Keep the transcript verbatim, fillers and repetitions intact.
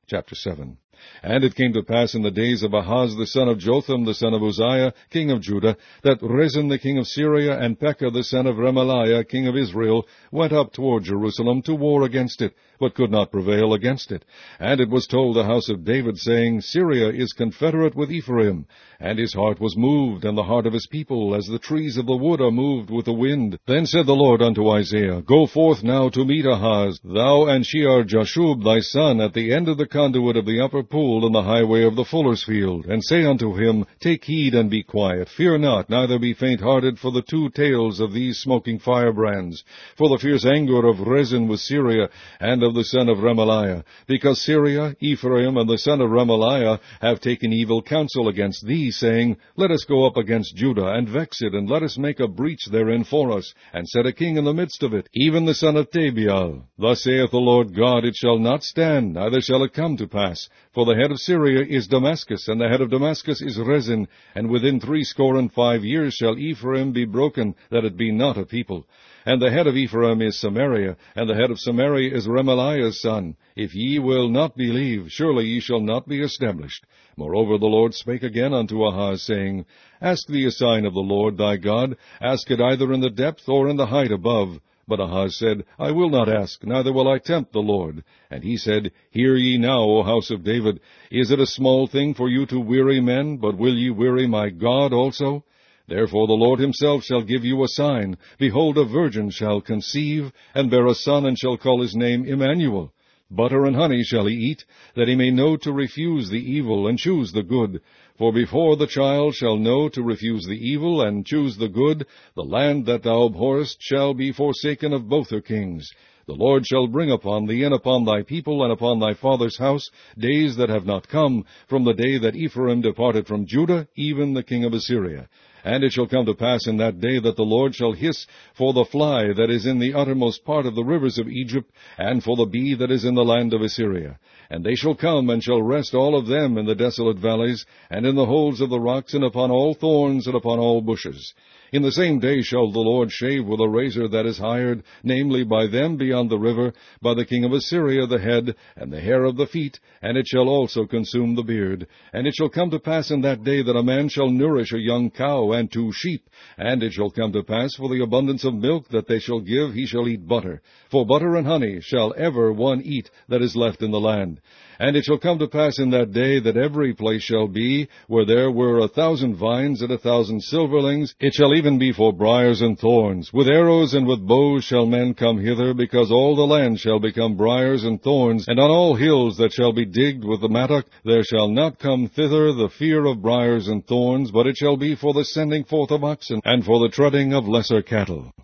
Chapter seven. And it came to pass in the days of Ahaz the son of Jotham the son of Uzziah, king of Judah, that Rezin the king of Syria and Pekah the son of Remaliah, king of Israel, went up toward Jerusalem to war against it, but could not prevail against it. And it was told the house of David, saying, Syria is confederate with Ephraim. And his heart was moved, and the heart of his people, as the trees of the wood are moved with the wind. Then said the Lord unto Isaiah, Go forth now to meet Ahaz, thou and Shear-Jashub thy son, at the end of the conduit of the upper pool in the highway of the fuller's field, and say unto him, Take heed and be quiet, fear not, neither be faint-hearted for the two tails of these smoking firebrands, for the fierce anger of Rezin with Syria, and of the son of Remaliah, because Syria, Ephraim, and the son of Remaliah have taken evil counsel against thee, saying, Let us go up against Judah, and vex it, and let us make a breach therein for us, and set a king in the midst of it, even the son of Tabeal. Thus saith the Lord God, It shall not stand, neither shall it come to pass. For the head of Syria is Damascus, and the head of Damascus is Rezin, and within threescore and five years shall Ephraim be broken, that it be not a people. And the head of Ephraim is Samaria, and the head of Samaria is Remaliah's son. If ye will not believe, surely ye shall not be established. Moreover the Lord spake again unto Ahaz, saying, Ask thee a sign of the Lord thy God, ask it either in the depth or in the height above. But Ahaz said, I will not ask, neither will I tempt the Lord. And he said, Hear ye now, O house of David. Is it a small thing for you to weary men, but will ye weary my God also? Therefore the Lord himself shall give you a sign. Behold, a virgin shall conceive, and bear a son, and shall call his name Emmanuel. Butter and honey shall he eat, that he may know to refuse the evil, and choose the good. For before the child shall know to refuse the evil, and choose the good, the land that thou abhorrest shall be forsaken of both her kings. The Lord shall bring upon thee, and upon thy people, and upon thy father's house, days that have not come, from the day that Ephraim departed from Judah, even the king of Assyria. And it shall come to pass in that day that the Lord shall hiss for the fly that is in the uttermost part of the rivers of Egypt, and for the bee that is in the land of Assyria. And they shall come, and shall rest all of them in the desolate valleys, and in the holes of the rocks, and upon all thorns, and upon all bushes. In the same day shall the Lord shave with a razor that is hired, namely by them beyond the river, by the king of Assyria the head, and the hair of the feet, and it shall also consume the beard. And it shall come to pass in that day that a man shall nourish a young cow and two sheep. And it shall come to pass for the abundance of milk that they shall give, he shall eat butter. For butter and honey shall ever one eat that is left in the land. And it shall come to pass in that day that every place shall be, where there were a thousand vines and a thousand silverlings, it shall even be for briers and thorns. With arrows and with bows shall men come hither, because all the land shall become briers and thorns, and on all hills that shall be digged with the mattock there shall not come thither the fear of briers and thorns, but it shall be for the sending forth of oxen, and for the treading of lesser cattle.